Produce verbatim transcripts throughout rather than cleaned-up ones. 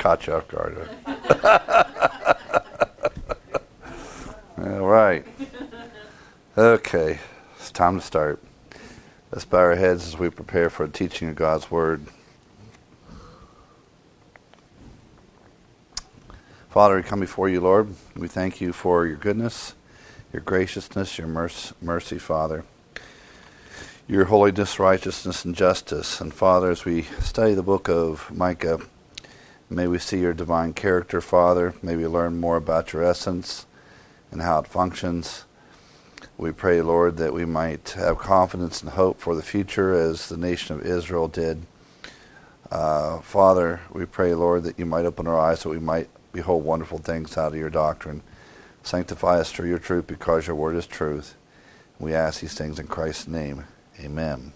caught you off guard. All right. Okay. It's time to start. Let's bow our heads as we prepare for the teaching of God's Word. Father, we come before you, Lord. We thank you for your goodness, your graciousness, your mercy, mercy, Father, your holiness, righteousness, and justice. And Father, as we study the book of Micah, may we see your divine character, Father. May we learn more about your essence and how it functions. We pray, Lord, that we might have confidence and hope for the future as the nation of Israel did. Uh, Father, we pray, Lord, that you might open our eyes so we might behold wonderful things out of your doctrine. Sanctify us through your truth because your word is truth. We ask these things in Christ's name. Amen.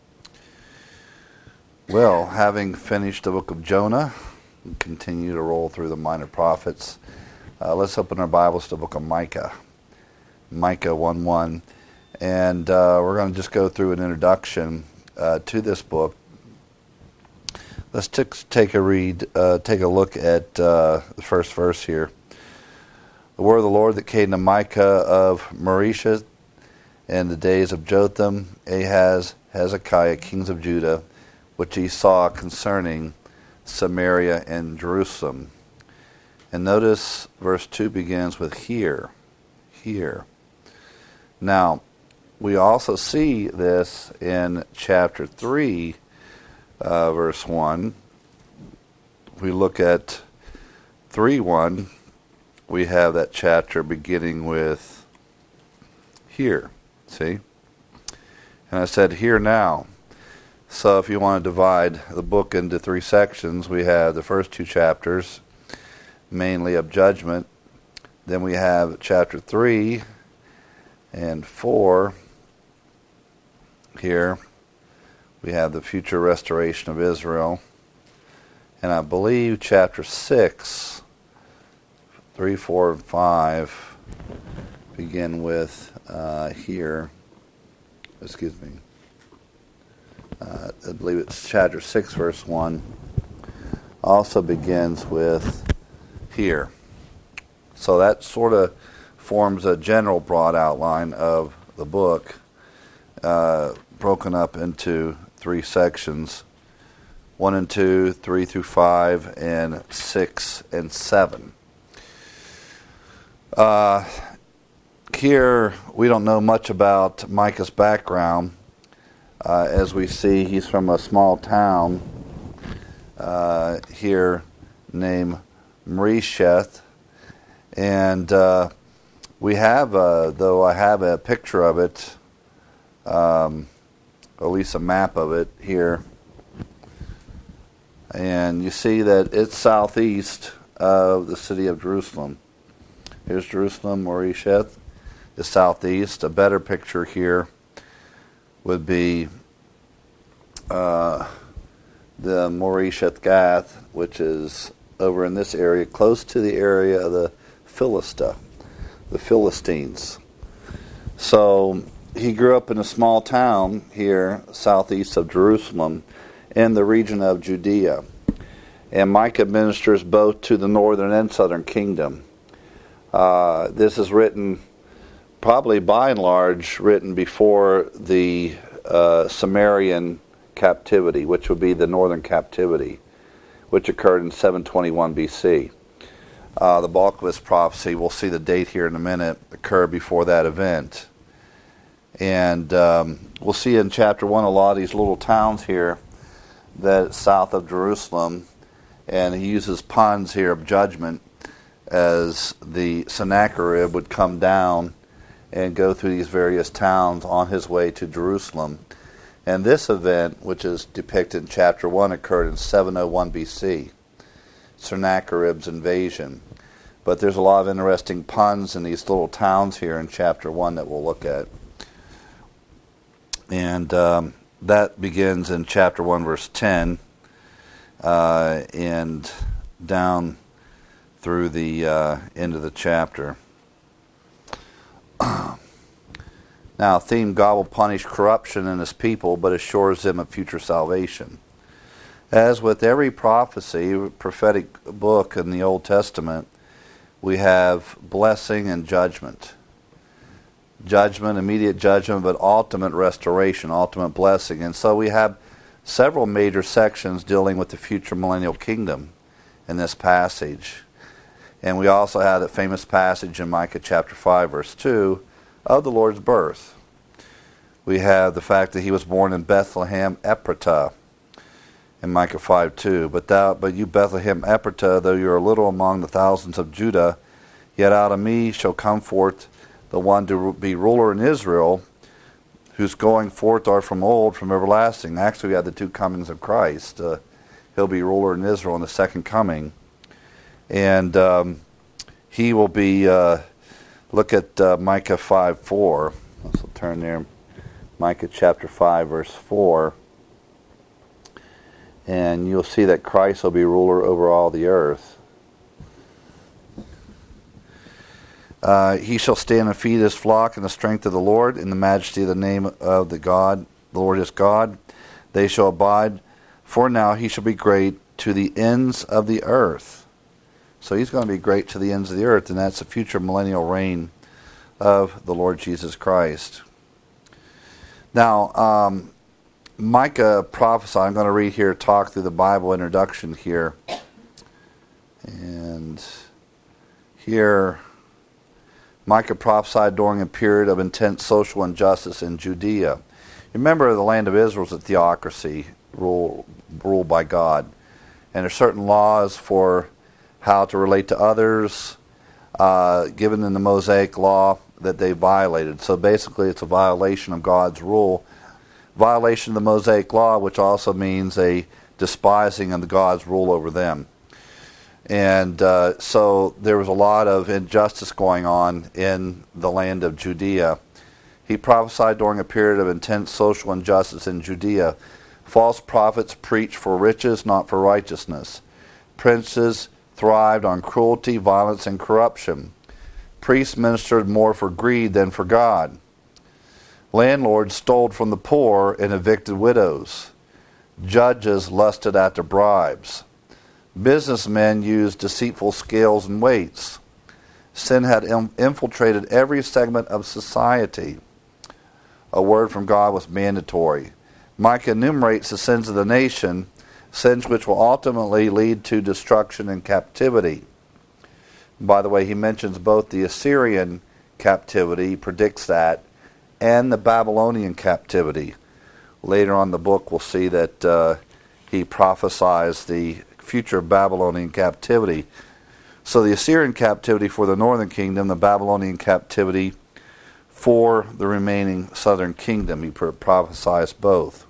Well, having finished the book of Jonah, we continue to roll through the minor prophets. Uh, let's open our Bibles to the book of Micah. Micah one one. And uh, we're going to just go through an introduction uh, to this book. Let's t- take a read, uh, take a look at uh, the first verse here. The word of the Lord that came to Micah of Mareshah in the days of Jotham, Ahaz, Hezekiah, kings of Judah, which he saw concerning Samaria and Jerusalem. And notice verse two begins with here, here. Now, we also see this in chapter three, Uh, verse one. We look at three one. We have that chapter beginning with here. See? And I said here now. So if you want to divide the book into three sections, we have the first two chapters, mainly of judgment. Then we have chapter three and four here. We have the future restoration of Israel. And I believe chapter six, three, four, and five begin with uh, here. Excuse me. Uh, I believe it's chapter six, verse one. Also begins with here. So that sort of forms a general broad outline of the book, uh, broken up into three sections, one and two, three through five, and six and seven. Uh, here, we don't know much about Micah's background. Uh, as we see, he's from a small town uh, here named Mareshah. And uh, we have, uh, though I have a picture of it, um, at least a map of it here. And you see that it's southeast of the city of Jerusalem. Here's Jerusalem, Mareshah, is southeast. A better picture here would be uh, the Moresheth Gath, which is over in this area, close to the area of the Philistia, the Philistines. So he grew up in a small town here, southeast of Jerusalem, in the region of Judea. And Micah ministers both to the northern and southern kingdom. Uh, this is written, probably by and large, written before the uh, Sumerian captivity, which would be the northern captivity, which occurred in seven twenty-one B C. Uh, the bulk of this prophecy, we'll see the date here in a minute, occurred before that event. And um, we'll see in chapter one a lot of these little towns here that south of Jerusalem, and he uses puns here of judgment as the Sennacherib would come down and go through these various towns on his way to Jerusalem. And this event, which is depicted in chapter one, occurred in seven oh one B C, Sennacherib's invasion. But there's a lot of interesting puns in these little towns here in chapter one that we'll look at. And um, that begins in chapter one, verse ten, uh, and down through the uh, end of the chapter. Now, theme, God will punish corruption in his people, but assures them of future salvation. As with every prophecy, prophetic book in the Old Testament, we have blessing and judgment. Judgment, immediate judgment, but ultimate restoration, ultimate blessing. And so we have several major sections dealing with the future millennial kingdom in this passage. And we also have that famous passage in Micah chapter five, verse two, of the Lord's birth. We have the fact that he was born in Bethlehem Ephratah in Micah five two. But thou, but you Bethlehem Ephratah, though you are little among the thousands of Judah, yet out of me shall come forth the one to be ruler in Israel, whose going forth are from old, from everlasting. Actually, we have the two comings of Christ. Uh, he'll be ruler in Israel in the second coming. And um, he will be, uh, look at uh, Micah five four. Let's turn there. Micah chapter five, verse four. And you'll see that Christ will be ruler over all the earth. Uh, he shall stand and feed his flock in the strength of the Lord, in the majesty of the name of the God. The Lord is God. They shall abide. For now he shall be great to the ends of the earth. So he's going to be great to the ends of the earth, and that's the future millennial reign of the Lord Jesus Christ. Now, um, Micah prophesied, I'm going to read here, talk through the Bible introduction here. And here, Micah prophesied during a period of intense social injustice in Judea. Remember, the land of Israel is a theocracy ruled, ruled by God. And there are certain laws for how to relate to others, uh, given in the Mosaic law, that they violated. So basically it's a violation of God's rule. Violation of the Mosaic law, which also means a despising of God's rule over them. And uh, so there was a lot of injustice going on in the land of Judea. He prophesied during a period of intense social injustice in Judea. False prophets preached for riches, not for righteousness. Princes thrived on cruelty, violence, and corruption. Priests ministered more for greed than for God. Landlords stole from the poor and evicted widows. Judges lusted after bribes. Businessmen used deceitful scales and weights. Sin had infiltrated every segment of society. A word from God was mandatory. Micah enumerates the sins of the nation, sins which will ultimately lead to destruction and captivity. By the way, he mentions both the Assyrian captivity, he predicts that, and the Babylonian captivity. Later on in the book, we'll see that uh, he prophesies the future Babylonian captivity. So the Assyrian captivity for the northern kingdom, the Babylonian captivity for the remaining southern kingdom. He prophesies both.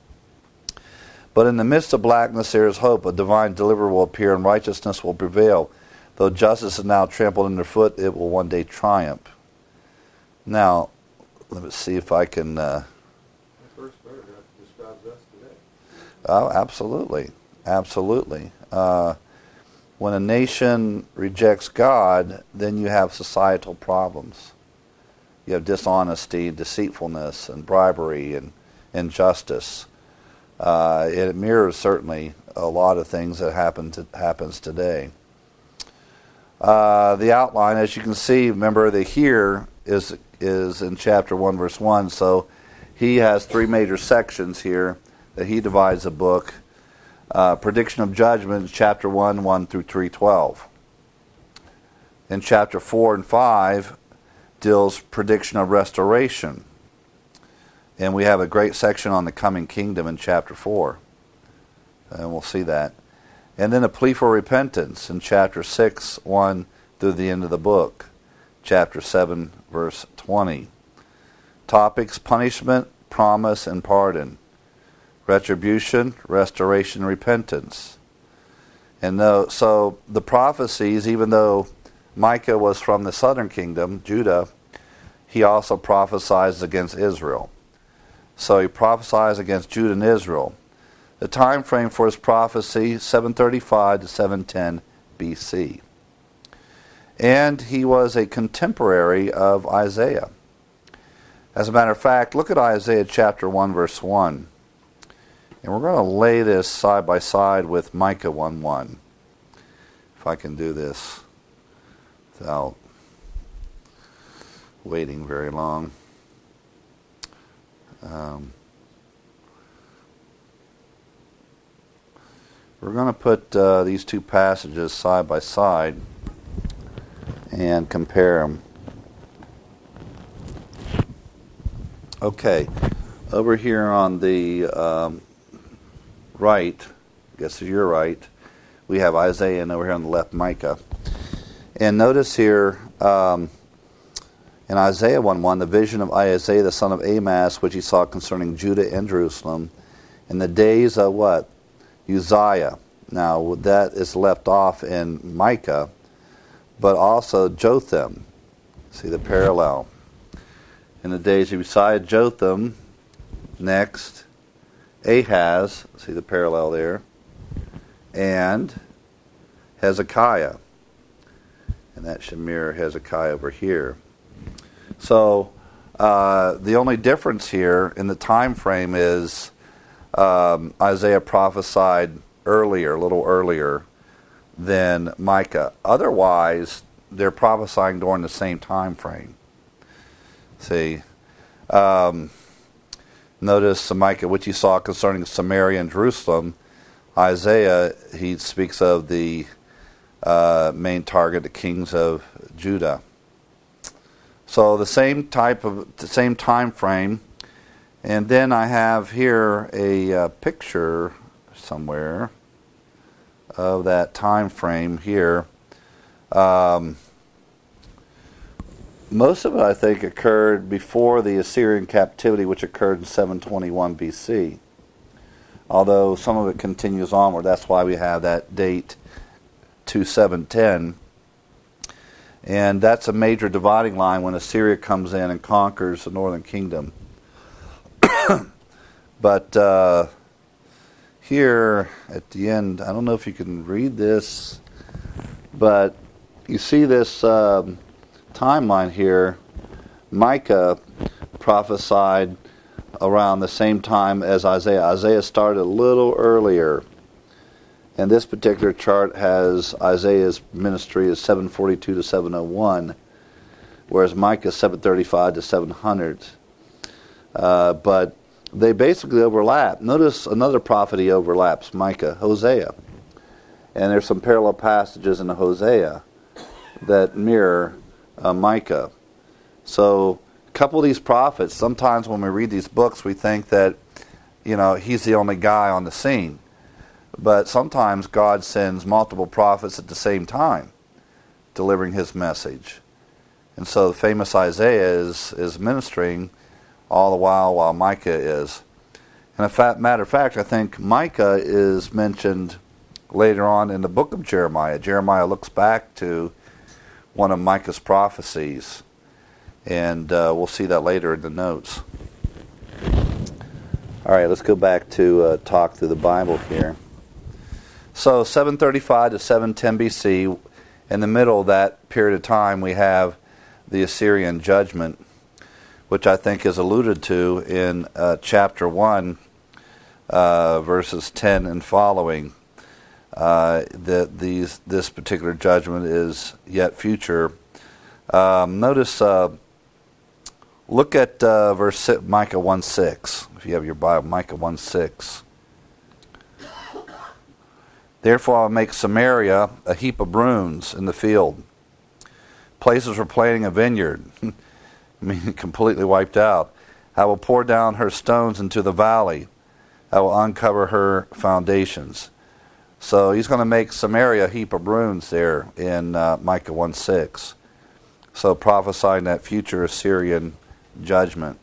But in the midst of blackness there is hope. A divine deliverer will appear and righteousness will prevail. Though justice is now trampled underfoot, it will one day triumph. Now, let me see if I can... Uh, the first paragraph describes us today. Oh, absolutely. Absolutely. Uh, when a nation rejects God, then you have societal problems. You have dishonesty, deceitfulness, and bribery, and injustice. Uh, it mirrors certainly a lot of things that happen to, happens today. Uh, the outline, as you can see, remember the here is is in chapter one, verse one. So he has three major sections here that he divides the book. Uh, prediction of judgment, chapter one, one through three twelve. In chapter four and five deals prediction of restoration. And we have a great section on the coming kingdom in chapter four. And we'll see that. And then a plea for repentance in chapter six, one through the end of the book. Chapter seven, verse twenty. Topics: punishment, promise, and pardon. Retribution, restoration, repentance. And though, so the prophecies, even though Micah was from the southern kingdom, Judah, he also prophesies against Israel. So he prophesies against Judah and Israel. The time frame for his prophecy, seven thirty-five to seven ten B C. And he was a contemporary of Isaiah. As a matter of fact, look at Isaiah chapter one, verse one. And we're going to lay this side by side with Micah one one. If I can do this without waiting very long. Um, we're going to put uh, these two passages side by side and compare them. Okay, over here on the um, right, I guess you're right, we have Isaiah, and over here on the left, Micah. And notice here, um, in Isaiah one one, the vision of Isaiah the son of Amoz, which he saw concerning Judah and Jerusalem, in the days of what? Uzziah. Now, that is left off in Micah, but also Jotham. See the parallel. In the days of Uzziah, Jotham, next, Ahaz, see the parallel there, and Hezekiah. And that should mirror Hezekiah over here. So, uh, the only difference here in the time frame is um, Isaiah prophesied earlier, a little earlier than Micah. Otherwise, they're prophesying during the same time frame. See, um, notice Micah, which he saw concerning Samaria and Jerusalem. Isaiah, he speaks of the uh, main target, the kings of Judah. So the same type of, the same time frame. And then I have here a uh, picture somewhere of that time frame here. Um, most of it, I think, occurred before the Assyrian captivity, which occurred in seven twenty-one B C. Although some of it continues onward. That's why we have that date two seven ten. And that's a major dividing line when Assyria comes in and conquers the northern kingdom. But uh, here at the end, I don't know if you can read this, but you see this um, timeline here. Micah prophesied around the same time as Isaiah. Isaiah started a little earlier. And this particular chart has Isaiah's ministry as seven forty-two to seven oh one, whereas Micah's seven thirty-five to seven hundred. Uh, but they basically overlap. Notice another prophet he overlaps, Micah, Hosea. And there's some parallel passages in Hosea that mirror uh, Micah. So a couple of these prophets, sometimes when we read these books, we think that, you know, he's the only guy on the scene. But sometimes God sends multiple prophets at the same time, delivering his message. And so the famous Isaiah is, is ministering all the while while Micah is. And a matter of fact, I think Micah is mentioned later on in the book of Jeremiah. Jeremiah looks back to one of Micah's prophecies. And uh, we'll see that later in the notes. All right, let's go back to uh, talk through the Bible here. So seven thirty-five to seven ten B C, in the middle of that period of time, we have the Assyrian judgment, which I think is alluded to in uh, chapter one, uh, verses ten and following. Uh, that these this particular judgment is yet future. Um, notice, uh, look at uh, verse six, Micah one six. If you have your Bible, Micah one six. Therefore I will make Samaria a heap of ruins in the field, places for planting a vineyard. I mean, completely wiped out. I will pour down her stones into the valley. I will uncover her foundations. So he's going to make Samaria a heap of ruins there in uh, Micah one six. So prophesying that future Assyrian judgment.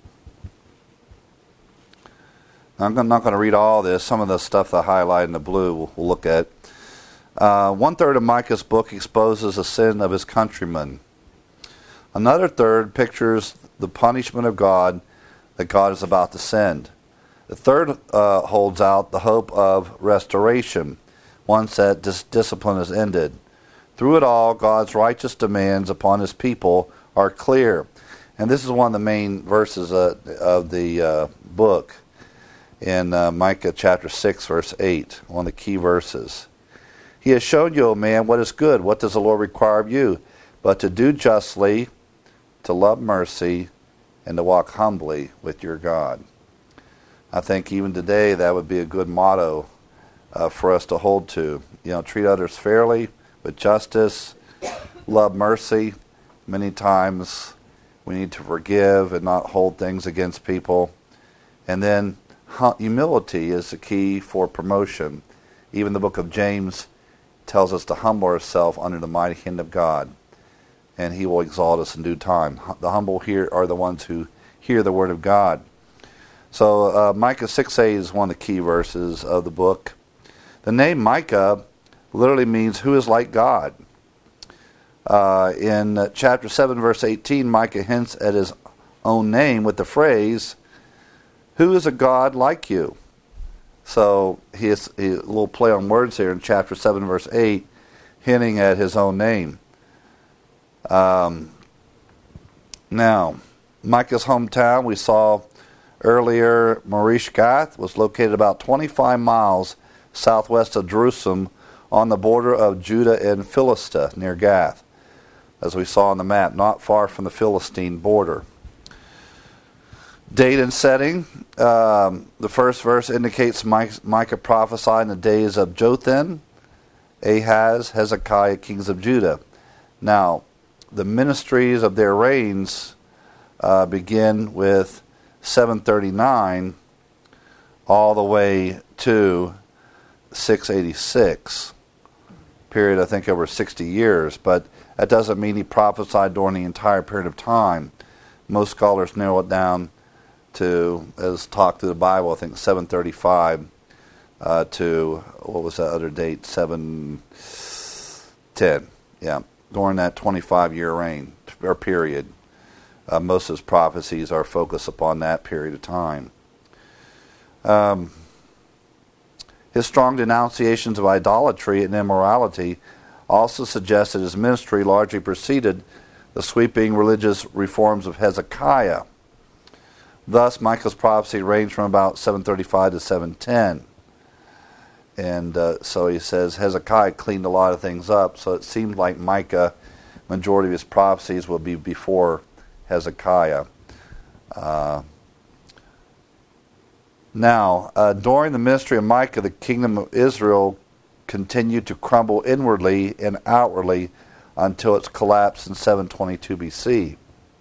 I'm not going to read all this. Some of the stuff that I highlight in the blue we'll, we'll look at. Uh, one third of Micah's book exposes the sin of his countrymen. Another third pictures the punishment of God that God is about to send. The third uh, holds out the hope of restoration once that dis- discipline is ended. Through it all, God's righteous demands upon his people are clear. And this is one of the main verses uh, of the uh, book. in uh, Micah chapter six, verse eight, one of the key verses. He has shown you, O man, what is good. What does the Lord require of you? But to do justly, to love mercy, and to walk humbly with your God. I think even today that would be a good motto uh, for us to hold to. You know, treat others fairly, with justice, love mercy. Many times we need to forgive and not hold things against people. And then humility is the key for promotion. Even the book of James tells us to humble ourselves under the mighty hand of God, and he will exalt us in due time. The humble here are the ones who hear the word of God. So uh, Micah six eight is one of the key verses of the book. The name Micah literally means who is like God. Uh, in chapter seven, verse eighteen, Micah hints at his own name with the phrase, who is a God like you? So he has he, a little play on words here in chapter seven, verse eight, hinting at his own name. Um, now, Micah's hometown, we saw earlier, Morish Gath, was located about twenty-five miles southwest of Jerusalem on the border of Judah and Philistia, near Gath, as we saw on the map, not far from the Philistine border. Date and setting. Um, the first verse indicates Micah prophesied in the days of Jotham, Ahaz, Hezekiah, kings of Judah. Now, the ministries of their reigns uh, begin with seven thirty-nine all the way to six eighty-six. Period, I think, over sixty years. But that doesn't mean he prophesied during the entire period of time. Most scholars narrow it down to, as talked through the Bible, I think seven thirty-five uh, to, what was that other date, seven ten, yeah, during that twenty-five year reign, or period. Uh, most of his prophecies are focused upon that period of time. Um, his strong denunciations of idolatry and immorality also suggest that his ministry largely preceded the sweeping religious reforms of Hezekiah. Thus, Micah's prophecy ranged from about seven thirty-five to seven ten. And uh, so he says Hezekiah cleaned a lot of things up, so it seemed like Micah, majority of his prophecies will be before Hezekiah. Uh, now, uh, during the ministry of Micah, the kingdom of Israel continued to crumble inwardly and outwardly until its collapse in seven twenty-two B C.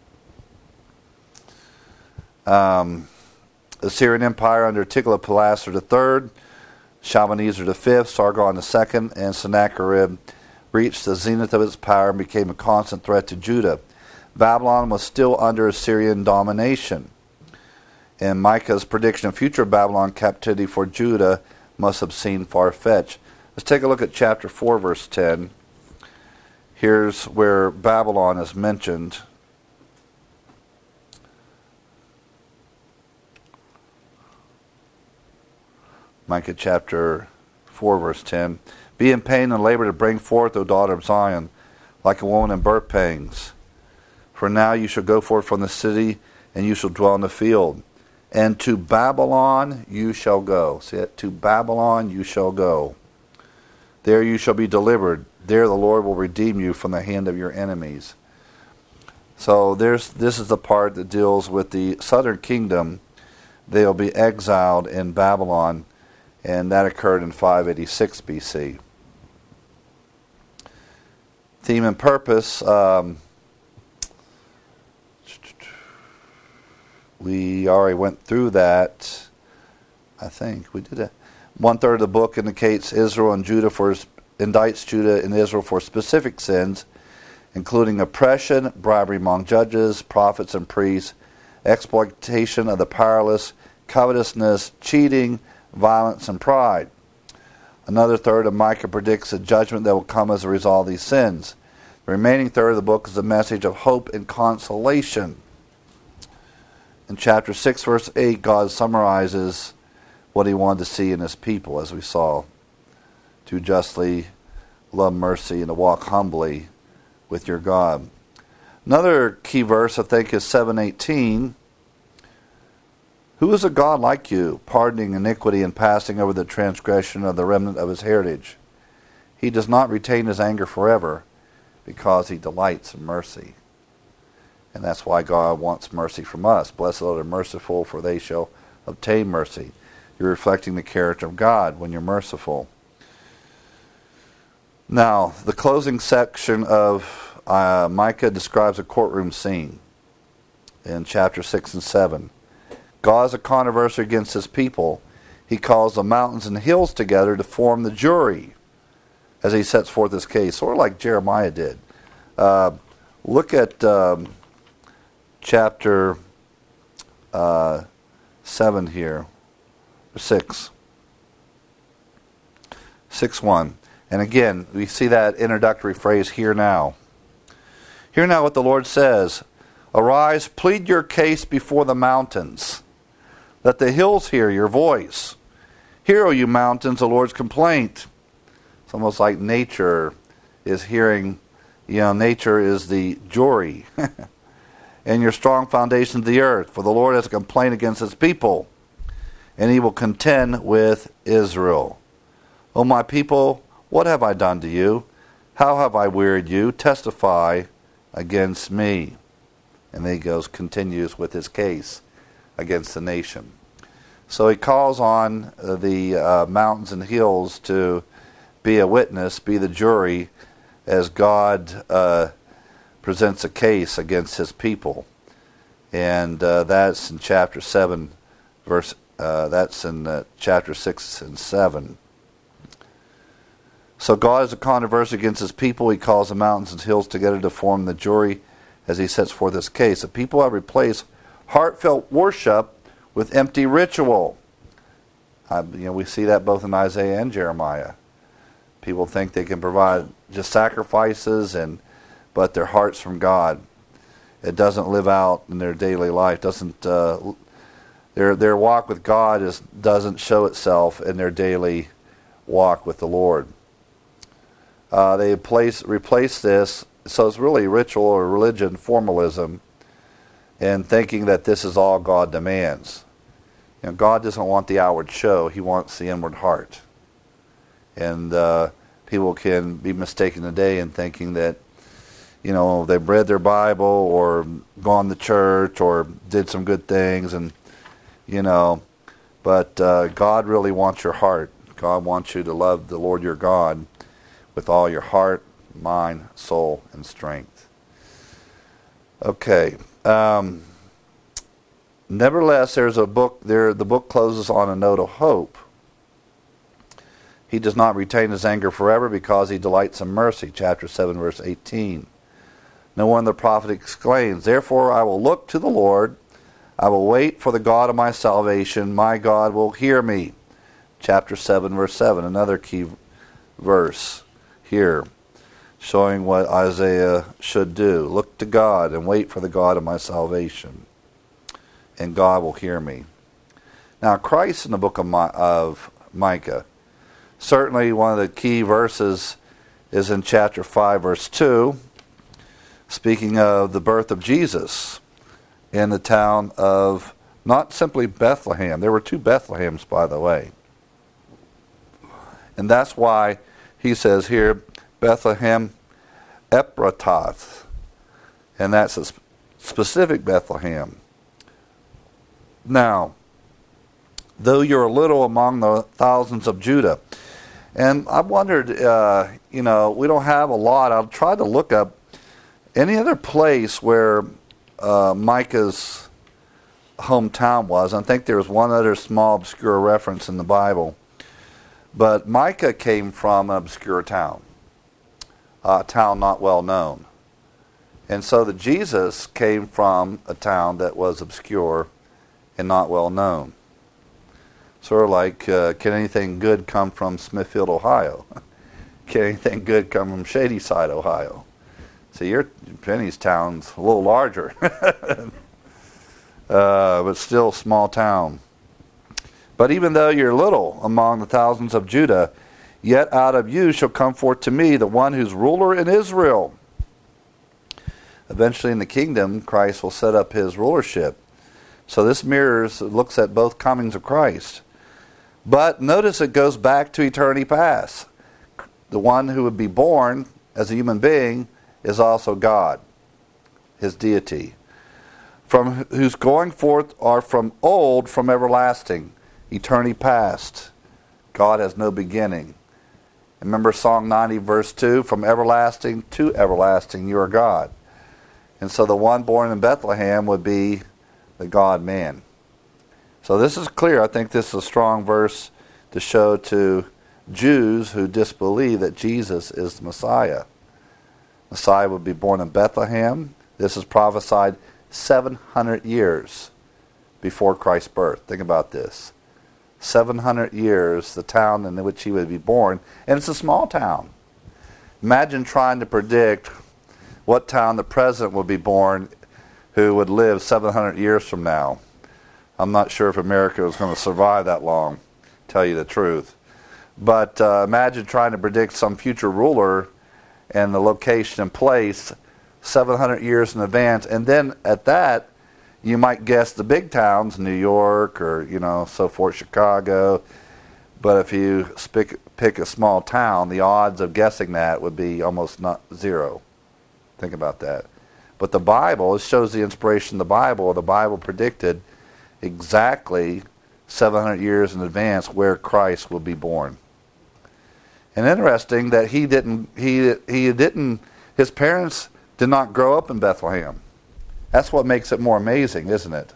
Um, the Syrian Empire under Tiglath-Pileser the third, Shalmaneser the fifth, Sargon the second, and Sennacherib reached the zenith of its power and became a constant threat to Judah. Babylon was still under Assyrian domination, and Micah's prediction of future Babylon captivity for Judah must have seemed far-fetched. Let's take a look at chapter four, verse ten. Here's where Babylon is mentioned. Micah chapter four, verse ten. Be in pain and labor to bring forth, O daughter of Zion, like a woman in birth pangs. For now you shall go forth from the city, and you shall dwell in the field. And to Babylon you shall go. See it? To Babylon you shall go. There you shall be delivered. There the Lord will redeem you from the hand of your enemies. So there's this is the part that deals with the southern kingdom. They'll be exiled in Babylon, and that occurred in five eighty-six B C. Theme and purpose. Um, we already went through that. I think we did it. One third of the book indicates Israel and Judah for indicts Judah and Israel for specific sins, including oppression, bribery among judges, prophets, and priests, exploitation of the powerless, covetousness, cheating, violence, and pride. Another third of Micah predicts a judgment that will come as a result of these sins. The remaining third of the book is a message of hope and consolation. In chapter six, verse eight, God summarizes what he wanted to see in his people, as we saw. To justly love mercy and to walk humbly with your God. Another key verse, I think, is seven eighteen. Who is a God like you, pardoning iniquity and passing over the transgression of the remnant of his heritage? He does not retain his anger forever, because he delights in mercy. And that's why God wants mercy from us. Blessed are the merciful, for they shall obtain mercy. You're reflecting the character of God when you're merciful. Now, the closing section of uh, Micah describes a courtroom scene in chapter six and seven. God is a controversy against his people. He calls the mountains and hills together to form the jury as he sets forth his case, sort of like Jeremiah did. Uh, look at um, chapter uh, seven here, six. six one. And again, we see that introductory phrase, hear now. Hear now what the Lord says. Arise, plead your case before the mountains. Let the hills hear your voice. Hear, O you mountains, the Lord's complaint. It's almost like nature is hearing, you know, nature is the jury. And your strong foundation of the earth. For the Lord has a complaint against his people, and he will contend with Israel. O my people, what have I done to you? How have I wearied you? Testify against me. And then he goes, continues with his case against the nation. So he calls on uh, the uh, mountains and hills to be a witness, be the jury, as God uh, presents a case against his people. And uh, that's in chapter seven, verse. Uh, that's in uh, chapter six and seven. So God is a controversy against his people. He calls the mountains and hills together to form the jury as he sets forth his case. The people have replaced heartfelt worship with empty ritual. Uh, you know, we see that both in Isaiah and Jeremiah. People think they can provide just sacrifices, and but their heart's from God. It doesn't live out in their daily life. Doesn't uh, their their walk with God is doesn't show itself in their daily walk with the Lord. Uh, they place replace this, so it's really ritual or religion formalism, and thinking that this is all God demands. You know, God doesn't want the outward show; He wants the inward heart. And uh, people can be mistaken today in thinking that, you know, they've read their Bible or gone to church or did some good things, and you know, but uh, God really wants your heart. God wants you to love the Lord your God with all your heart, mind, soul, and strength. Okay. Um, nevertheless, there's a book there. The book closes on a note of hope. He does not retain his anger forever because he delights in mercy. Chapter seven, verse eighteen. No wonder the prophet exclaims, therefore I will look to the Lord. I will wait for the God of my salvation. My God will hear me. Chapter seven, verse seven. Another key verse here, showing what Isaiah should do. Look to God and wait for the God of my salvation, and God will hear me. Now, Christ in the book of, My, of Micah, certainly one of the key verses is in chapter five, verse two, speaking of the birth of Jesus in the town of not simply Bethlehem. There were two Bethlehems, by the way. And that's why he says here, Bethlehem Ephratah, and that's a sp- specific Bethlehem. Now, though you're little among the thousands of Judah, and I wondered, uh, you know, we don't have a lot. I'll try to look up any other place where uh, Micah's hometown was. I think there was one other small obscure reference in the Bible. But Micah came from an obscure town, a town not well known. And so the Jesus came from a town that was obscure and not well known. Sort of like, uh, can anything good come from Smithfield, Ohio? Can anything good come from Shadyside, Ohio? See, your Penny's town's a little larger, uh, but still a small town. But even though you're little among the thousands of Judah, yet out of you shall come forth to me the one who's ruler in Israel. Eventually in the kingdom, Christ will set up his rulership So this mirrors, looks at both comings of Christ. But notice it goes back to eternity past. The one who would be born as a human being is also God, his deity. From whose going forth are from old, from everlasting, eternity past. God has no beginning. Remember Psalm ninety, verse two, from everlasting to everlasting, you are God. And so the one born in Bethlehem would be the God-man. So this is clear. I think this is a strong verse to show to Jews who disbelieve that Jesus is the Messiah. Messiah would be born in Bethlehem. This is prophesied seven hundred years before Christ's birth. Think about this. seven hundred years, the town in which he would be born. And it's a small town. Imagine trying to predict what town the president would be born who would live seven hundred years from now. I'm not sure if America was going to survive that long, to tell you the truth. But uh, imagine trying to predict some future ruler and the location and place seven hundred years in advance. And then at that, you might guess the big towns, New York or, you know, so forth, Chicago. But if you pick, pick a small town, the odds of guessing that would be almost not zero. Think about that. But the Bible, it shows the inspiration of the Bible. The Bible predicted exactly seven hundred years in advance where Christ will be born. And interesting that he didn't, he he didn't, his parents did not grow up in Bethlehem. That's what makes it more amazing, isn't it?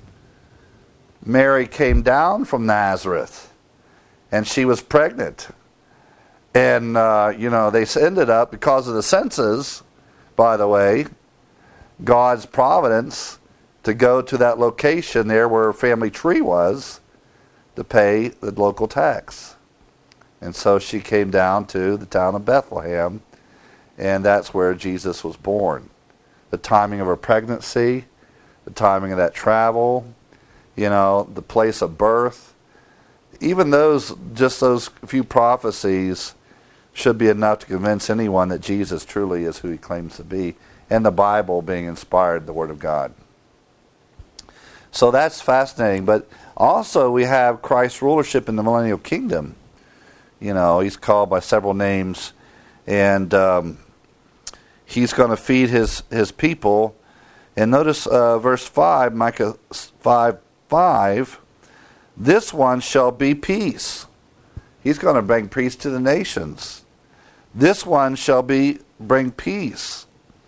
Mary came down from Nazareth, and she was pregnant. And, uh, you know, they ended up, because of the census, by the way, God's providence, to go to that location there where her family tree was to pay the local tax. And so she came down to the town of Bethlehem, and that's where Jesus was born. The timing of her pregnancy, the timing of that travel, you know, the place of birth. Even those, just those few prophecies should be enough to convince anyone that Jesus truly is who he claims to be, and the Bible being inspired, the Word of God. So that's fascinating. But also we have Christ's rulership in the millennial kingdom. You know, he's called by several names, and um, he's going to feed his, his people. And notice uh, verse five, Micah five five, this one shall be peace. He's going to bring peace to the nations. This one shall be bring peace.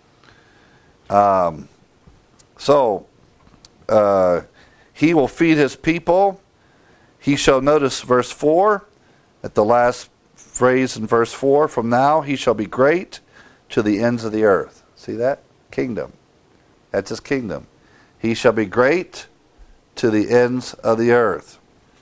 Um, so, uh, he will feed his people. He shall, notice verse four, at the last phrase in verse four, from now he shall be great to the ends of the earth. See that? Kingdom. That's his kingdom. He shall be great to the ends of the earth.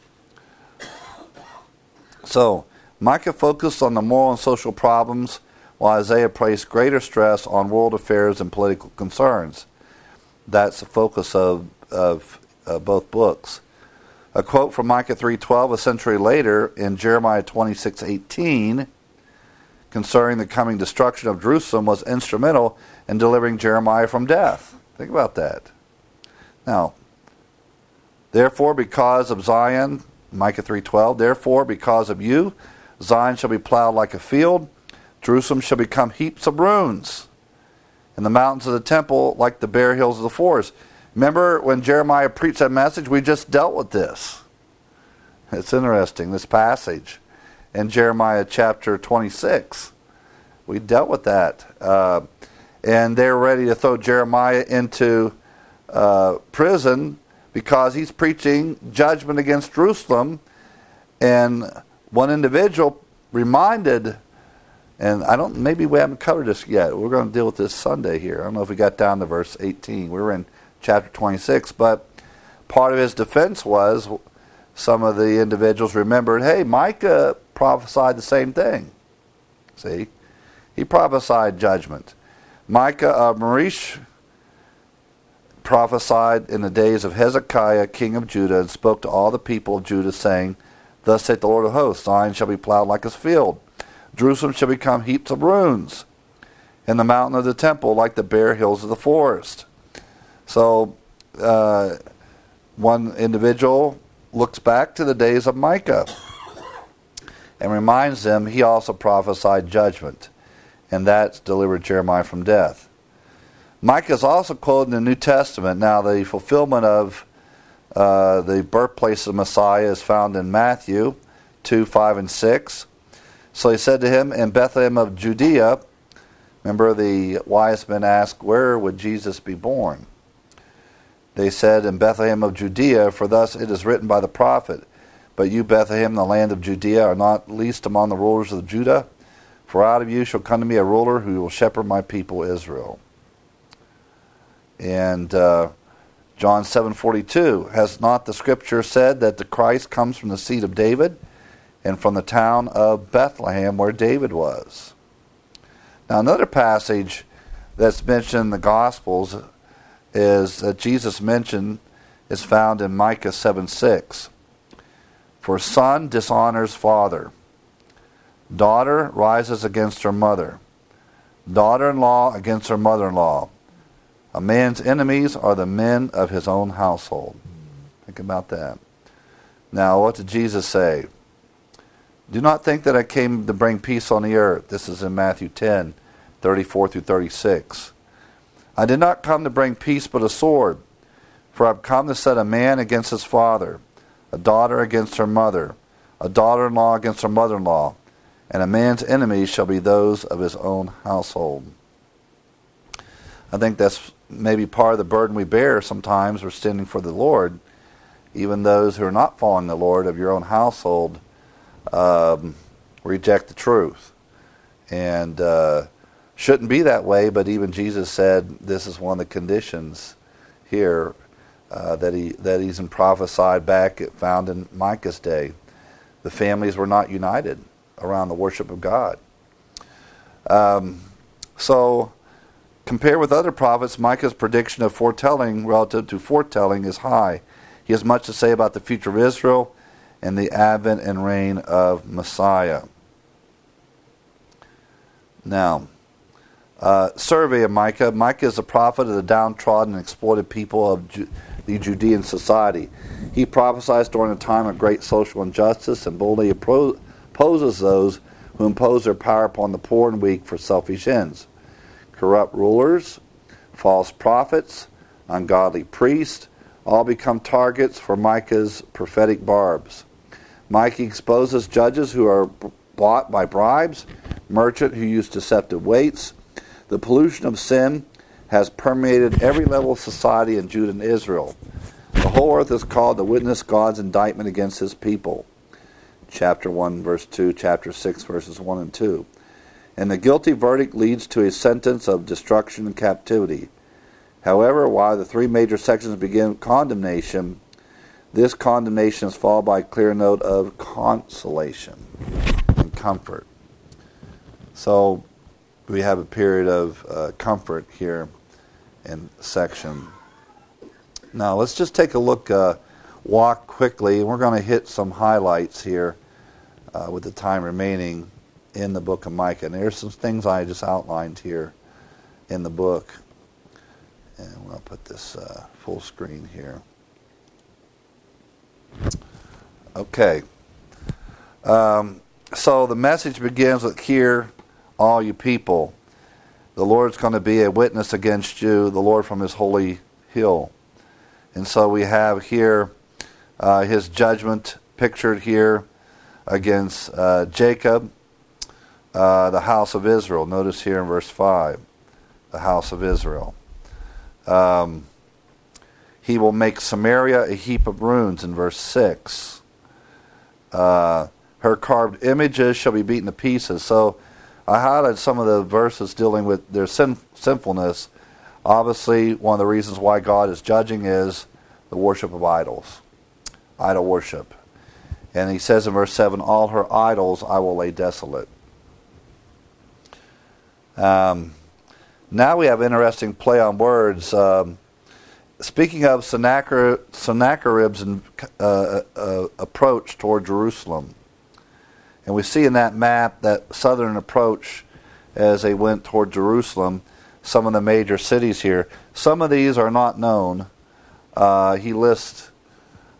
So, Micah focused on the moral and social problems, while Isaiah placed greater stress on world affairs and political concerns. That's the focus of, of uh, both books. A quote from Micah three twelve, a century later, in Jeremiah twenty-six eighteen, concerning the coming destruction of Jerusalem, was instrumental in delivering Jeremiah from death. Think about that. Now, therefore, because of Zion, Micah three twelve, therefore, because of you, Zion shall be plowed like a field, Jerusalem shall become heaps of ruins, and the mountains of the temple like the bare hills of the forest. Remember when Jeremiah preached that message? We just dealt with this. It's interesting, this passage in Jeremiah chapter twenty-six. We dealt with that. Uh, and they're ready to throw Jeremiah into uh, prison because he's preaching judgment against Jerusalem. And one individual reminded, and I don't, maybe we haven't covered this yet. We're going to deal with this Sunday here. I don't know if we got down to verse eighteen. We were in chapter twenty-six, but part of his defense was some of the individuals remembered, hey, Micah prophesied the same thing. See? He prophesied judgment. Micah of Marish prophesied in the days of Hezekiah, king of Judah, and spoke to all the people of Judah, saying, thus saith the Lord of hosts, Zion shall be plowed like a field, Jerusalem shall become heaps of ruins, and the mountain of the temple like the bare hills of the forest. So, uh, one individual looks back to the days of Micah and reminds them he also prophesied judgment, and that delivered Jeremiah from death. Micah is also quoted in the New Testament. Now, the fulfillment of uh, the birthplace of Messiah is found in Matthew two, five, and six. So he said to him, in Bethlehem of Judea, remember the wise men asked, where would Jesus be born? They said, in Bethlehem of Judea, for thus it is written by the prophet, but you, Bethlehem, the land of Judea, are not least among the rulers of Judah, for out of you shall come to me a ruler who will shepherd my people Israel. And uh, John seven forty-two, has not the scripture said that the Christ comes from the seed of David and from the town of Bethlehem where David was? Now, another passage that's mentioned in the Gospels is that Jesus mentioned is found in Micah seven six. For son dishonors father, daughter rises against her mother, daughter-in-law against her mother-in-law. A man's enemies are the men of his own household. Think about that. Now, what did Jesus say? Do not think that I came to bring peace on the earth. This is in Matthew ten, thirty-four through thirty-six. I did not come to bring peace but a sword, for I have come to set a man against his father, a daughter against her mother, a daughter-in-law against her mother-in-law, and a man's enemies shall be those of his own household. I think that's maybe part of the burden we bear sometimes we're standing for the Lord. Even those who are not following the Lord of your own household um, reject the truth. And uh, shouldn't be that way, but even Jesus said this is one of the conditions here uh, that he that he's prophesied back, found in Micah's day. The families were not united around the worship of God. Um, so, compared with other prophets, Micah's prediction of foretelling relative to foretelling is high. He has much to say about the future of Israel and the advent and reign of Messiah. Now, uh, survey of Micah. Micah is a prophet of the downtrodden and exploited people of Ju- the Judean society. He prophesies during a time of great social injustice and boldly appro- opposes those who impose their power upon the poor and weak for selfish ends. Corrupt rulers, false prophets, ungodly priests, all become targets for Micah's prophetic barbs. Micah exposes judges who are bought by bribes, merchants who use deceptive weights. The pollution of sin has permeated every level of society in Judah and Israel. The whole earth is called to witness God's indictment against his people. Chapter one, verse two, chapter six, verses one and two. And the guilty verdict leads to a sentence of destruction and captivity. However, while the three major sections begin with condemnation, this condemnation is followed by a clear note of consolation and comfort. So we have a period of uh, comfort here in section. Now let's just take a look, uh, walk quickly, and we're going to hit some highlights here uh, with the time remaining in the book of Micah. And there's some things I just outlined here in the book. And we'll put this uh, full screen here. Okay. Um, so the message begins with, "Hear, all you people. The Lord's going to be a witness against you, the Lord from his holy hill." And so we have here uh, his judgment pictured here against uh, Jacob, uh, the house of Israel. Notice here in verse five, the house of Israel. Um, he will make Samaria a heap of ruins in verse six. Uh, her carved images shall be beaten to pieces. So I highlighted some of the verses dealing with their sin, sinfulness. Obviously, one of the reasons why God is judging is the worship of idols, idol worship. And he says in verse seven, "All her idols I will lay desolate." Um, now we have interesting play on words. Um, speaking of Sennacherib, Sennacherib's uh, uh, approach toward Jerusalem. And we see in that map, that southern approach as they went toward Jerusalem, some of the major cities here. Some of these are not known. Uh, he lists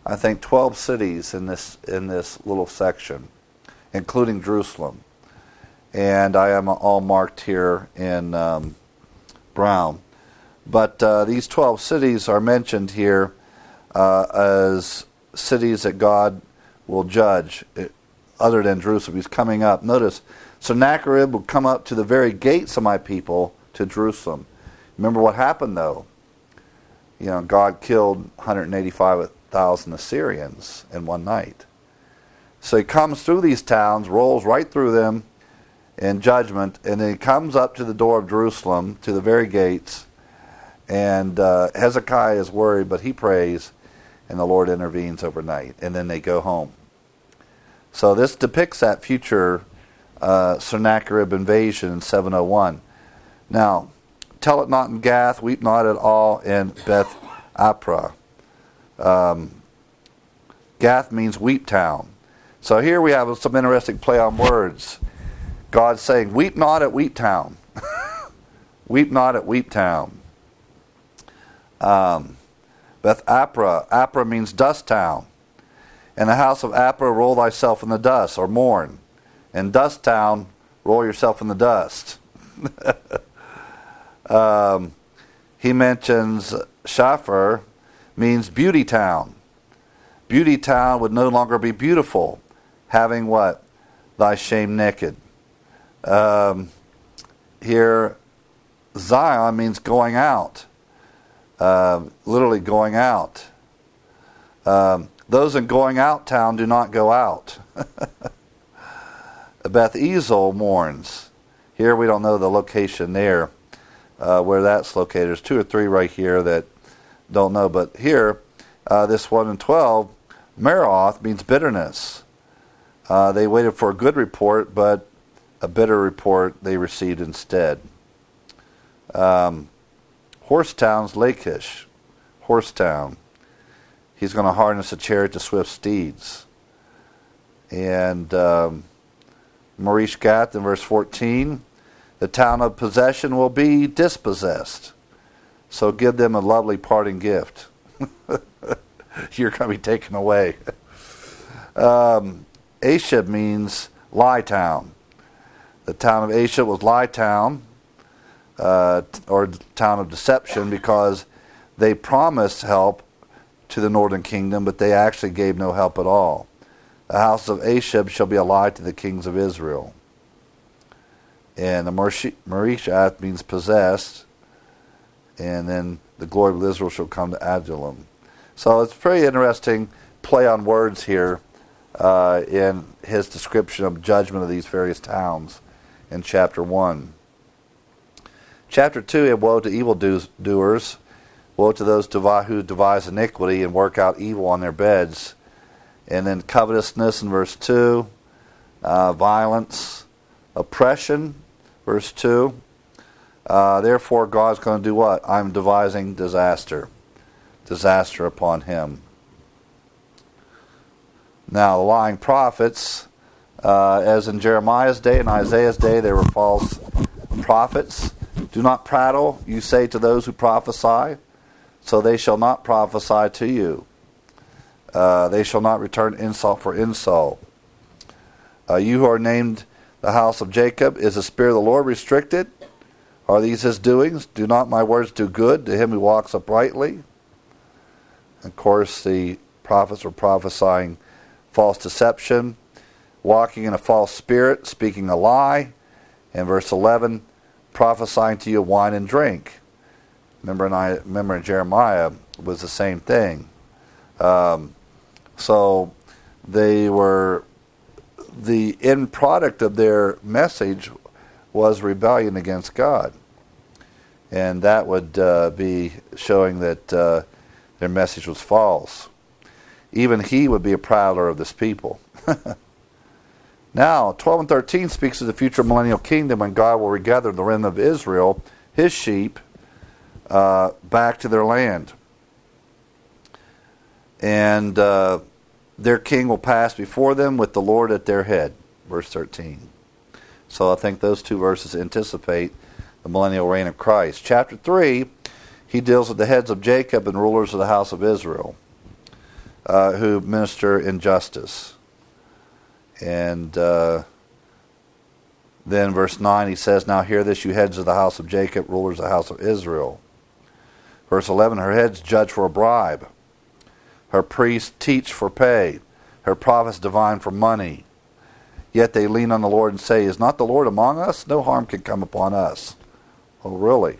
I think, twelve cities in this in this little section, including Jerusalem. And I am all marked here in um, brown. But uh, these twelve cities are mentioned here uh, as cities that God will judge, other than Jerusalem. He's coming up. Notice, Sennacherib will come up to the very gates of my people, to Jerusalem. Remember what happened, though? You know, God killed one hundred eighty-five thousand Assyrians in one night. So he comes through these towns, rolls right through them in judgment, and then he comes up to the door of Jerusalem, to the very gates, and uh, Hezekiah is worried, but he prays, and the Lord intervenes overnight, and then they go home. So this depicts that future uh, Sennacherib invasion in seven oh one. Now, tell it not in Gath, weep not at all in Beth Apra. Um, Gath means weep town. So here we have some interesting play on words. God's saying, weep not at Weep Town. Weep not at Weep Town. Um, Beth Apra. Apra means dust town. In the house of Apra, roll thyself in the dust, or mourn. In dust town, roll yourself in the dust. um, he mentions Shafar means beauty town. Beauty town would no longer be beautiful, having what? Thy shame naked. Um, here, Zion means going out. Uh, literally going out. Um, those in going out town do not go out. Beth Ezel mourns. Here we don't know the location there, uh, where that's located. There's two or three right here that don't know. But here, uh, this one in twelve, Meroth means bitterness. Uh, they waited for a good report, but a bitter report they received instead. Um, Horsetown's Lachish. Horsetown. He's going to harness a chariot to swift steeds. And um, Morish Gath in verse fourteen, the town of possession will be dispossessed. So give them a lovely parting gift. You're going to be taken away. um, Ashib means lie town. The town of Ashib was lie town, uh, or town of deception, because they promised help to the northern kingdom, but they actually gave no help at all. The house of Ashib shall be a lie to the kings of Israel. And the Marishath means possessed, and then the glory of Israel shall come to Adullam. So it's a very interesting play on words here uh, in his description of judgment of these various towns in chapter one. Chapter two, and woe to evildoers, woe to those who devise iniquity and work out evil on their beds. And then covetousness in verse two, uh, violence, oppression, verse two. Uh, therefore God's going to do what? I'm devising disaster. Disaster upon him. Now, the lying prophets, uh, as in Jeremiah's day and Isaiah's day, there were false prophets. Do not prattle, you say to those who prophesy, so they shall not prophesy to you. Uh, they shall not return insult for insult. Uh, you who are named the house of Jacob, is the Spirit of the Lord restricted? Are these his doings? Do not my words do good to him who walks uprightly? Of course, the prophets were prophesying false deception, walking in a false spirit, speaking a lie. And verse eleven, prophesying to you wine and drink. Remember in, I, remember in Jeremiah was the same thing. Um, so they were, the end product of their message was rebellion against God. And that would uh, be showing that uh, their message was false. Even he would be a prowler of this people. Now, twelve and thirteen speaks of the future millennial kingdom when God will regather the remnant of Israel, his sheep, uh, back to their land. And uh, their king will pass before them with the Lord at their head. Verse thirteen. So I think those two verses anticipate the millennial reign of Christ. Chapter three, he deals with the heads of Jacob and rulers of the house of Israel. uh, who minister in justice. And uh, then verse nine, he says, now hear this, you heads of the house of Jacob, rulers of the house of Israel. Verse eleven, her heads judge for a bribe. Her priests teach for pay. Her prophets divine for money. Yet they lean on the Lord and say, is not the Lord among us? No harm can come upon us. Oh, really?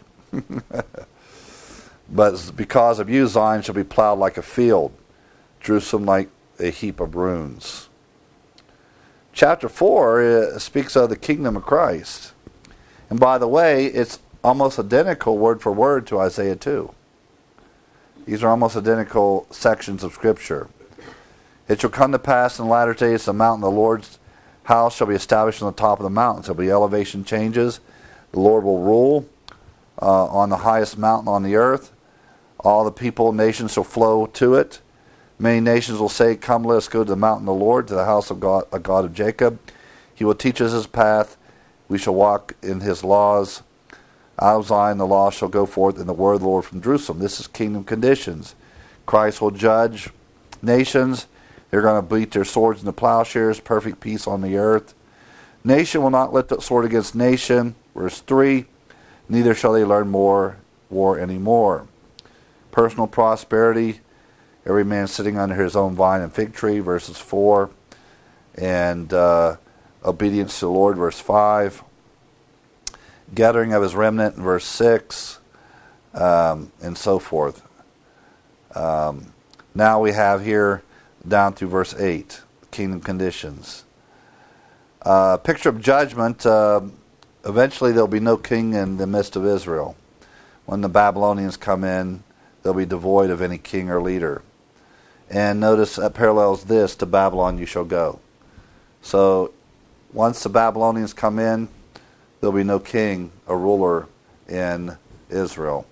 But because of you, Zion shall be plowed like a field, Jerusalem like a heap of ruins. Chapter four uh, speaks of the kingdom of Christ. And by the way, it's almost identical word for word to Isaiah two. These are almost identical sections of Scripture. It shall come to pass in the latter days, the mountain of the Lord's house shall be established on the top of the mountains. There will be elevation changes. The Lord will rule uh, on the highest mountain on the earth. All the people, nations shall flow to it. Many nations will say, come, let us go to the mountain of the Lord, to the house of God, a God of Jacob. He will teach us his path. We shall walk in his laws. Out of Zion the law shall go forth in the word of the Lord from Jerusalem. This is kingdom conditions. Christ will judge nations. They're going to beat their swords into plowshares. Perfect peace on the earth. Nation will not lift up sword against nation. Verse three. Neither shall they learn more war anymore. Personal prosperity. Every man sitting under his own vine and fig tree. Verses four. And uh, obedience to the Lord. Verse five. Gathering of his remnant in verse six, um, and so forth. Um, now we have here down through verse eight, kingdom conditions. Uh, picture of judgment, uh, eventually there'll be no king in the midst of Israel. When the Babylonians come in, they'll be devoid of any king or leader. And notice that parallels this, to Babylon you shall go. So once the Babylonians come in, there'll be no king or ruler in Israel.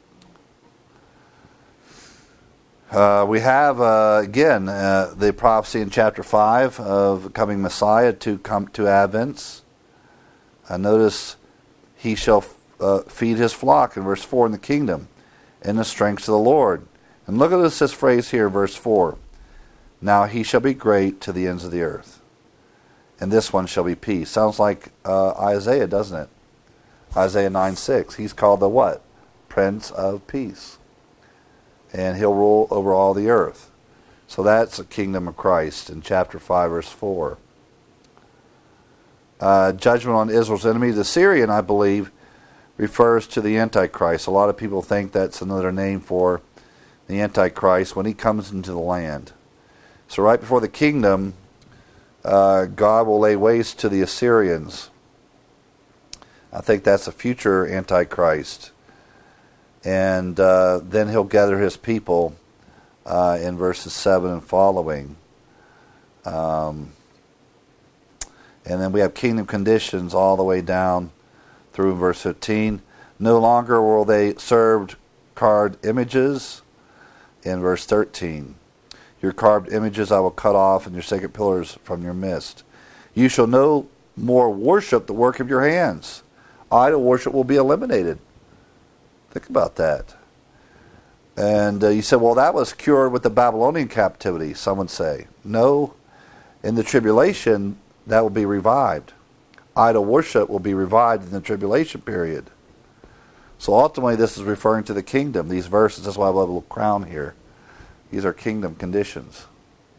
Uh, we have, uh, again, uh, the prophecy in chapter five of coming Messiah to come to Advents. Uh, notice, he shall uh, feed his flock in verse four in the kingdom, in the strength of the Lord. And look at this, this phrase here, verse four. Now he shall be great to the ends of the earth. And this one shall be peace. Sounds like uh, Isaiah, doesn't it? Isaiah nine six. He's called the what? Prince of Peace. And he'll rule over all the earth. So that's the kingdom of Christ in chapter five, verse four. Uh, judgment on Israel's enemy. The Syrian, I believe, refers to the Antichrist. A lot of people think that's another name for the Antichrist when he comes into the land. So right before the kingdom, Uh, God will lay waste to the Assyrians. I think that's a future Antichrist. And uh, then he'll gather his people uh, in verses seven and following. Um, and then we have kingdom conditions all the way down through verse fifteen. No longer will they serve carved images in verse thirteen. Your carved images I will cut off, and your sacred pillars from your midst. You shall no more worship the work of your hands. Idol worship will be eliminated. Think about that. And uh, you said, well, that was cured with the Babylonian captivity, some would say. No, in the tribulation, that will be revived. Idol worship will be revived in the tribulation period. So ultimately, this is referring to the kingdom. These verses, that's why I have a little crown here. These are kingdom conditions.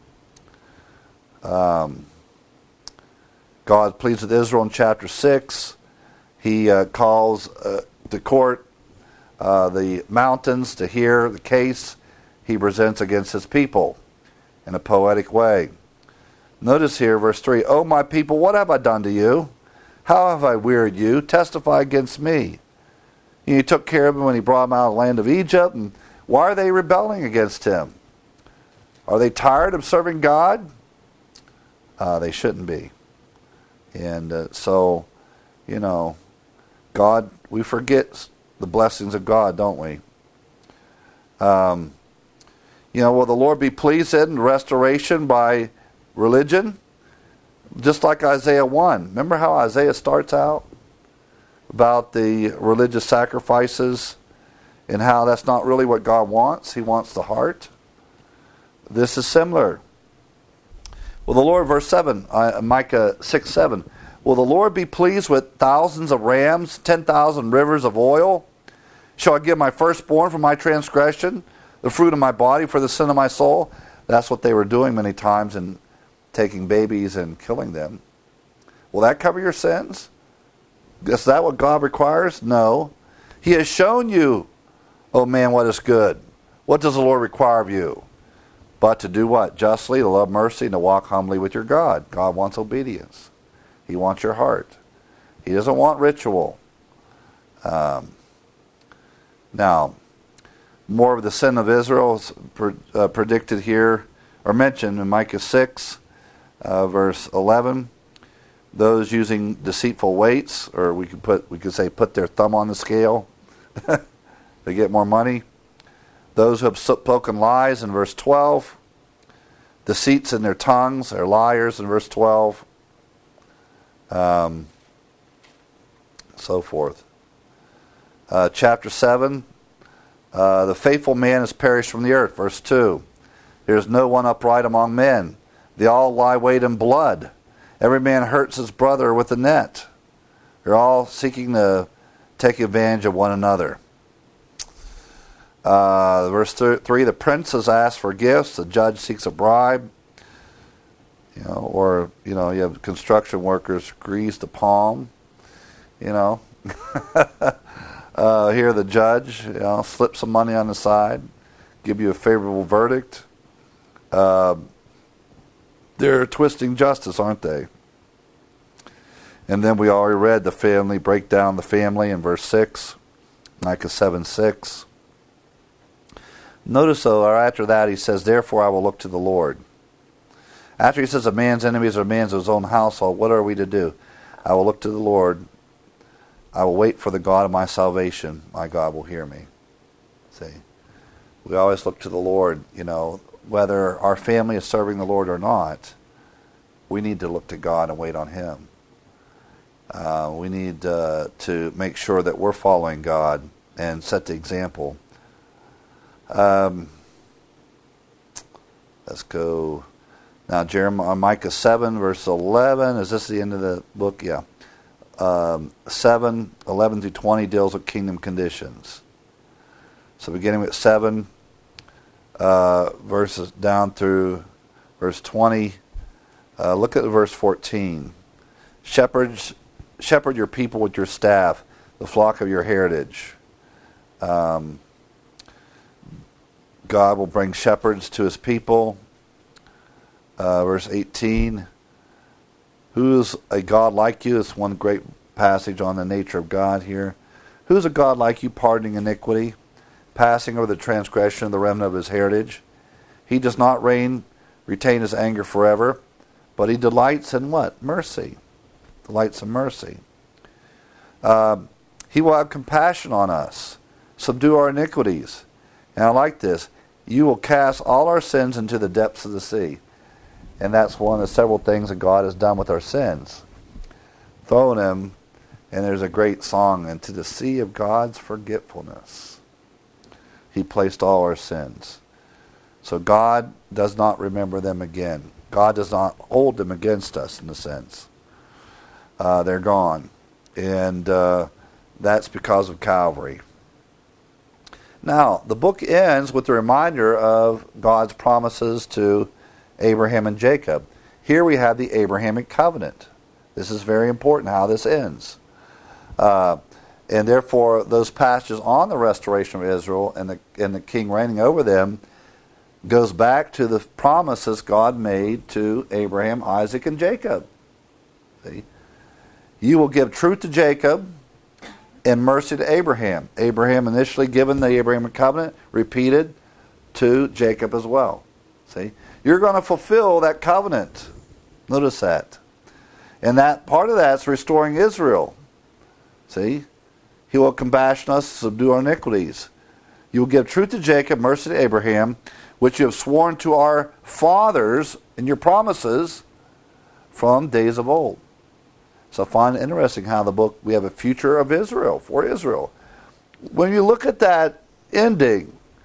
Um, God pleads with Israel in chapter six. He uh, calls uh, to court uh, the mountains to hear the case he presents against his people in a poetic way. Notice here, verse three, O my people, what have I done to you? How have I wearied you? Testify against me. You took care of him when he brought him out of the land of Egypt, and why are they rebelling against him? Are they tired of serving God? Uh, they shouldn't be. And uh, so, you know, God, we forget the blessings of God, don't we? Um, you know, will the Lord be pleased in restoration by religion? Just like Isaiah one. Remember how Isaiah starts out about the religious sacrifices and how that's not really what God wants. He wants the heart. this is similar. Will the Lord, verse seven, uh, Micah six seven, will the Lord be pleased with thousands of rams, ten thousand rivers of oil? Shall I give my firstborn for my transgression, the fruit of my body for the sin of my soul? That's what they were doing many times in taking babies and killing them. Will that cover your sins? Is that what God requires? No. He has shown you, oh man, what is good. What does the Lord require of you? But to do what? Justly, to love mercy, and to walk humbly with your God. God wants obedience. He wants your heart. He doesn't want ritual. Um, now, more of the sin of Israel is pre- uh, predicted here, or mentioned in Micah six, uh, verse eleven. Those using deceitful weights, or we could put, we could say, put their thumb on the scale, they get more money. Those who have spoken lies in verse twelve. Deceits in their tongues, are liars in verse twelve. Um, so forth. Uh, chapter seven. Uh, the faithful man has perished from the earth. Verse two. There is no one upright among men. They all lie wait in blood. Every man hurts his brother with a net. They're all seeking to take advantage of one another. Uh, verse th- three, the princes ask for gifts, the judge seeks a bribe. You know, or, you know, you have construction workers grease the palm. You know. uh, here the judge, you know, slip some money on the side, give you a favorable verdict. Uh, they're twisting justice, aren't they? And then we already read the family, break down the family in verse six, Micah seven six. Notice, though, or after that, he says, therefore I will look to the Lord. After he says a man's enemies are man's of his own household, what are we to do? I will look to the Lord. I will wait for the God of my salvation. My God will hear me. See, we always look to the Lord, you know, whether our family is serving the Lord or not. We need to look to God and wait on Him. Uh, we need uh, to make sure that we're following God and set the example. Um, let's go now. Jeremiah, Micah seven, verse eleven. Is this the end of the book? Yeah. Um, seven, eleven through twenty deals with kingdom conditions. So beginning with seven, uh, verses down through verse twenty. Uh, look at verse fourteen. Shepherds, shepherd your people with your staff, the flock of your heritage. Um, God will bring shepherds to His people. Uh, verse eighteen. Who is a God like you? It's one great passage on the nature of God here. Who is a God like you, pardoning iniquity, passing over the transgression of the remnant of His heritage? He does not reign, retain His anger forever, but He delights in what? Mercy. Delights in mercy. Uh, he will have compassion on us, subdue our iniquities. And I like this. You will cast all our sins into the depths of the sea. And that's one of the several things that God has done with our sins. Thrown them, and there's a great song, into the sea of God's forgetfulness. He placed all our sins. So God does not remember them again. God does not hold them against us, in a sense. Uh, they're gone. And uh, that's because of Calvary. Now, the book ends with a reminder of God's promises to Abraham and Jacob. Here we have the Abrahamic covenant. This is very important how this ends. Uh, and therefore, those passages on the restoration of Israel and the, and the king reigning over them goes back to the promises God made to Abraham, Isaac, and Jacob. See? You will give truth to Jacob and mercy to Abraham. Abraham initially given the Abrahamic covenant, repeated to Jacob as well. See? You're going to fulfill that covenant. Notice that. And that part of that's restoring Israel. See? He will compassion us, subdue our iniquities. You will give truth to Jacob, mercy to Abraham, which you have sworn to our fathers in your promises from days of old. So I find it interesting how the book, we have a future of Israel, for Israel. When you look at that ending,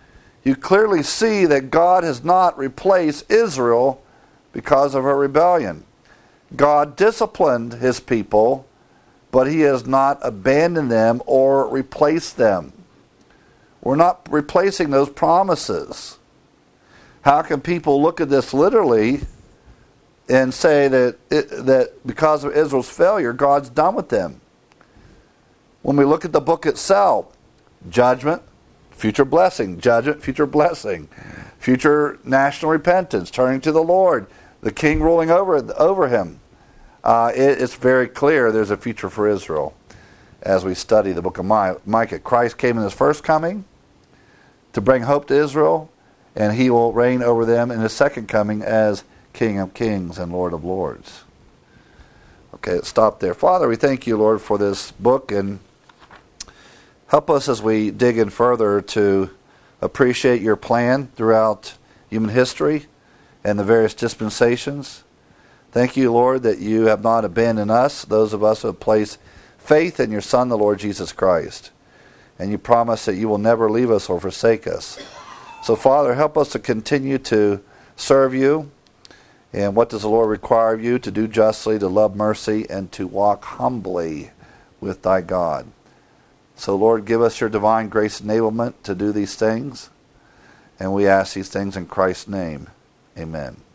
you clearly see that God has not replaced Israel because of her rebellion. God disciplined his people, but he has not abandoned them or replaced them. We're not replacing those promises. How can people look at this literally and say that it, that because of Israel's failure, God's done with them? When we look at the book itself, judgment, future blessing, judgment, future blessing, future national repentance, turning to the Lord, the king ruling over over him. Uh, it, it's very clear there's a future for Israel as we study the book of Micah. Christ came in his first coming to bring hope to Israel, and he will reign over them in his second coming as King of Kings and Lord of Lords. Okay, let's stop there. Father, we thank you, Lord, for this book, and help us as we dig in further to appreciate your plan throughout human history and the various dispensations. Thank you, Lord, that you have not abandoned us, those of us who have placed faith in your Son, the Lord Jesus Christ. And you promise that you will never leave us or forsake us. So, Father, help us to continue to serve you. And what does the Lord require of you? To do justly, to love mercy, and to walk humbly with thy God. So, Lord, give us your divine grace and enablement to do these things. And we ask these things in Christ's name. Amen.